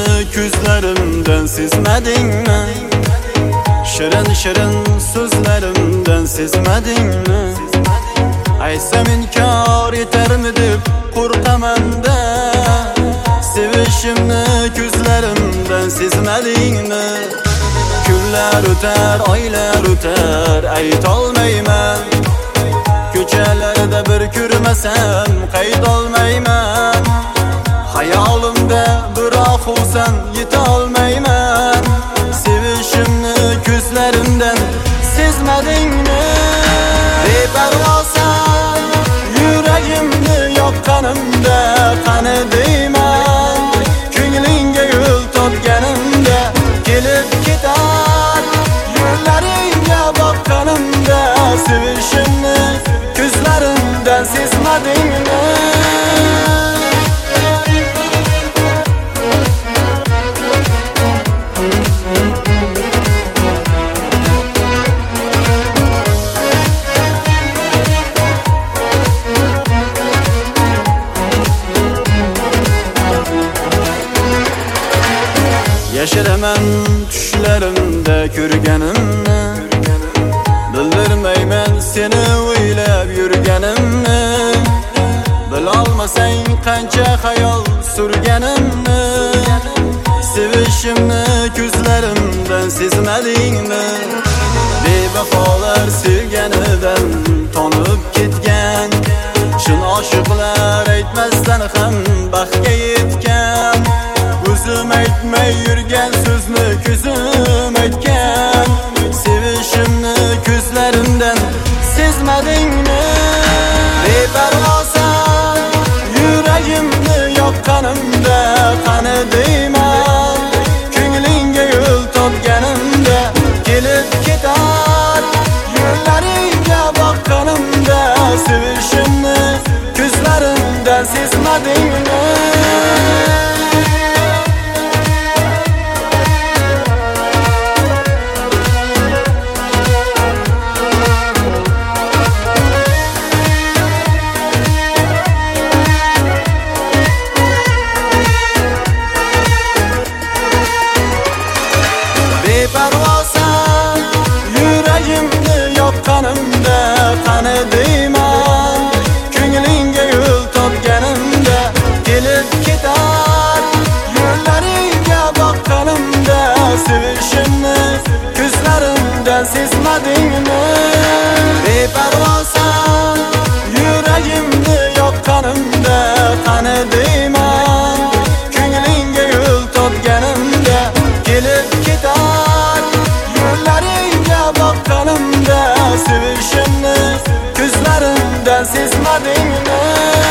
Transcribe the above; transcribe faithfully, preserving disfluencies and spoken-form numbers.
ko'zlarimdan sezmadingmi? Shirin shirin so'zlarimdan sezmadingmi? Aysam inkor etarmi deb qo'rqaman-da. Sevishimni ko'zlarimdan sezmadingmi? Kunlar o'tar, oylar o'tar, aytolmayman. Ko'chalarda bir ko'rmasam qaydolmayman. Hayolimda biroq o'zan yeta olmayman. Sevishimni ko'zlarimdan sezmadingmi? Beparvosan yuragimni yoqqanimda qani deyman. Ko'nglingga yo'l topganimda kelib ketar. Yo'llaringga boqqanimda sevishimni ko'zlarimdan sezmadingmi? Yashiraman tushlarimda ko'rganimni, bildirmayman seni o'ylab yurganimni. Bilolmasang qancha xayol surganimni. Sevishimni ko'zlarimdan sezmadingmi? Bevafolar sevganidan tonib ketgan, chin oshiqlar aytmasdan ham baxtga yetgan. O'zim aytmay yurgan so'zni ko'zim aytgan. Sevishimni ko'zlarimdan sezmadingmi? Beparvosan yuragimni yoqqanimda qani deyman. Ko'nglingga yo'l topganimda kelib ketar. Yo'llaringga boqqanimda sevishimni ko'zlarimdan sezmadingmi? Beparvosan yuragimni yoqqanimda qani deyman. Ko'nglingga yo'l topganimda kelib ketar. Yo'llaringga boqqanimda sevishimni ko'zlarimdan sezmadingmi? Beparvosan yuragimni yoqqanimda qani deyman. Ko'nglingga yo'l topganimda kelib ketar. Yo'llaringga boqqanimda sevishimni ko'zlarimdan sezmadingmi?